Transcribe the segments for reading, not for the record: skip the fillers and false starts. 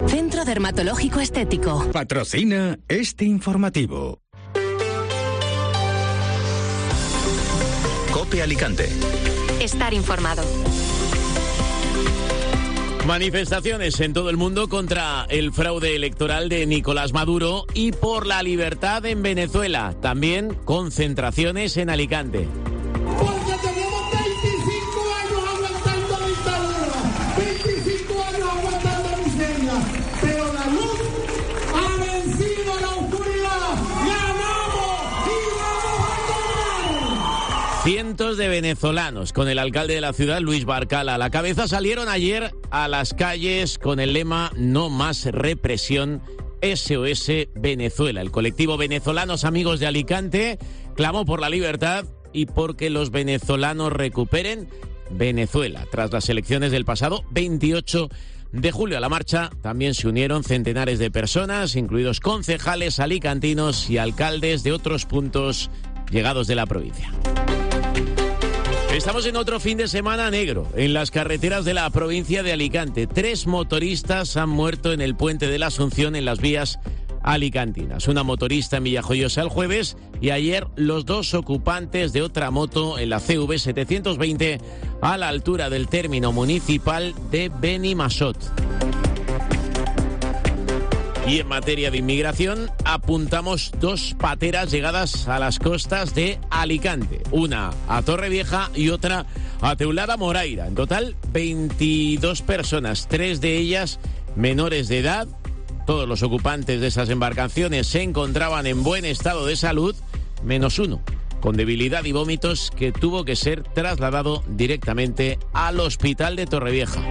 Centro Dermatológico Estético. Patrocina este informativo. COPE Alicante. Estar informado. Manifestaciones en todo el mundo contra el fraude electoral de Nicolás Maduro y por la libertad en Venezuela. También concentraciones en Alicante. Porque tenemos 25 años aguantando dictadura, 25 años aguantando miseria, pero la luz ha vencido a la oscuridad. ¡Ganamos y vamos a ganar! Cientos de venezolanos, con el alcalde de la ciudad, Luis Barcala, a la cabeza, salieron ayer a las calles con el lema "No más represión, SOS Venezuela". El colectivo Venezolanos Amigos de Alicante clamó por la libertad y porque los venezolanos recuperen Venezuela. Tras las elecciones del pasado 28 de julio, a la marcha también se unieron centenares de personas, incluidos concejales alicantinos y alcaldes de otros puntos llegados de la provincia. Estamos en otro fin de semana negro en las carreteras de la provincia de Alicante. 3 motoristas han muerto en el puente de la Asunción en las vías alicantinas. Una motorista en Villajoyosa el jueves y ayer los 2 ocupantes de otra moto en la CV 720 a la altura del término municipal de Benimassot. Y en materia de inmigración, apuntamos 2 pateras llegadas a las costas de Alicante. Una a Torrevieja y otra a Teulada Moraira. En total, 22 personas, 3 de ellas menores de edad. Todos los ocupantes de esas embarcaciones se encontraban en buen estado de salud, menos uno, con debilidad y vómitos, que tuvo que ser trasladado directamente al hospital de Torrevieja.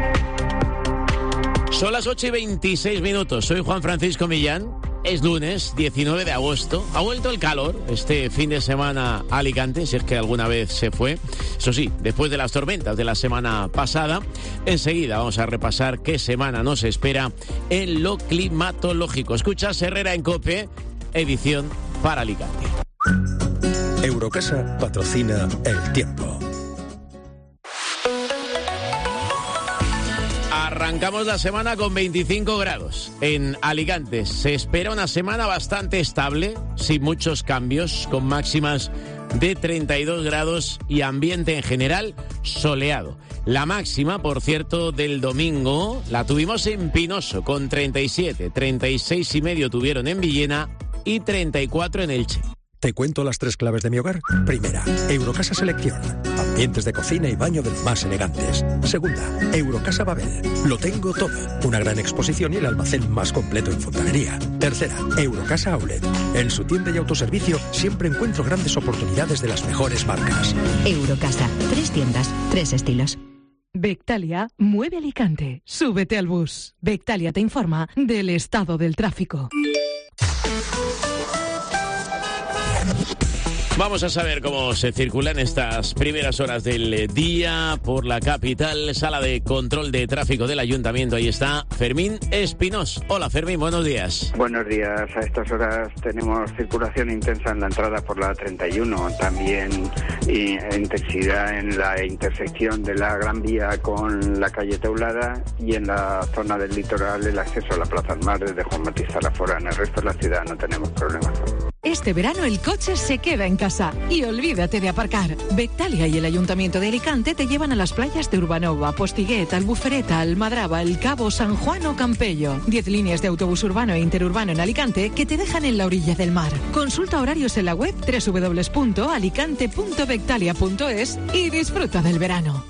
Son las 8:26. Soy Juan Francisco Millán. Es lunes 19 de agosto. Ha vuelto el calor este fin de semana a Alicante, si es que alguna vez se fue. Eso sí, después de las tormentas de la semana pasada. Enseguida vamos a repasar qué semana nos espera en lo climatológico. Escuchas Herrera en COPE, edición para Alicante. Eurocasa patrocina el tiempo. Arrancamos la semana con 25 grados en Alicante. Se espera una semana bastante estable, sin muchos cambios, con máximas de 32 grados y ambiente en general soleado. La máxima, por cierto, del domingo la tuvimos en Pinoso con 37, 36 y medio tuvieron en Villena y 34 en Elche. ¿Te cuento las 3 claves de mi hogar? Primera, Eurocasa Selección. Ambientes de cocina y baño de los más elegantes. Segunda, Eurocasa Babel. Lo tengo todo. Una gran exposición y el almacén más completo en fontanería. Tercera, Eurocasa Outlet. En su tienda y autoservicio siempre encuentro grandes oportunidades de las mejores marcas. Eurocasa. 3 tiendas, 3 estilos. Bectalia mueve Alicante. Súbete al bus. Bectalia te informa del estado del tráfico. Vamos a saber cómo se circula en estas primeras horas del día por la capital. Sala de control de tráfico del Ayuntamiento. Ahí está Fermín Espinós. Hola Fermín, buenos días. Buenos días. A estas horas tenemos circulación intensa en la entrada por la 31. También intensidad en la intersección de la Gran Vía con la calle Teulada y en la zona del litoral el acceso a la Plaza del Mar desde Juan Bautista Lafora. En el resto de la ciudad no tenemos problemas. Este verano el coche se queda en casa y olvídate de aparcar. Bectalia y el Ayuntamiento de Alicante te llevan a las playas de Urbanova, Postiguet, Albufereta, Almadraba, El Cabo, San Juan o Campello. 10 líneas de autobús urbano e interurbano en Alicante que te dejan en la orilla del mar. Consulta horarios en la web www.alicante.bectalia.es y disfruta del verano.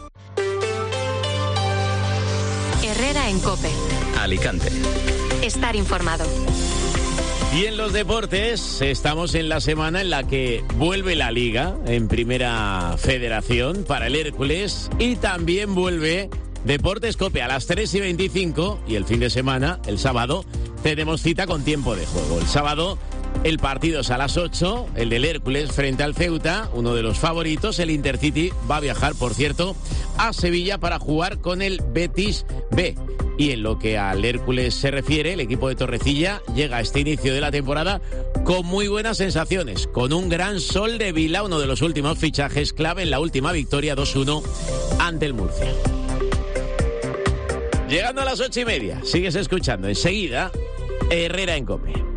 Herrera en COPE. Alicante. Estar informado. Y en los deportes estamos en la semana en la que vuelve la Liga en Primera Federación para el Hércules y también vuelve Deportes COPE a las 3:25 y el fin de semana, el sábado, tenemos cita con tiempo de juego. El sábado el partido es a las 8, el del Hércules frente al Ceuta, uno de los favoritos. El Intercity va a viajar, por cierto, a Sevilla para jugar con el Betis B. Y en lo que al Hércules se refiere, el equipo de Torrecilla llega a este inicio de la temporada con muy buenas sensaciones, con un gran Sol de Vila, uno de los últimos fichajes clave en la última victoria 2-1 ante el Murcia. Llegando a las 8:30, sigues escuchando enseguida Herrera en COPE.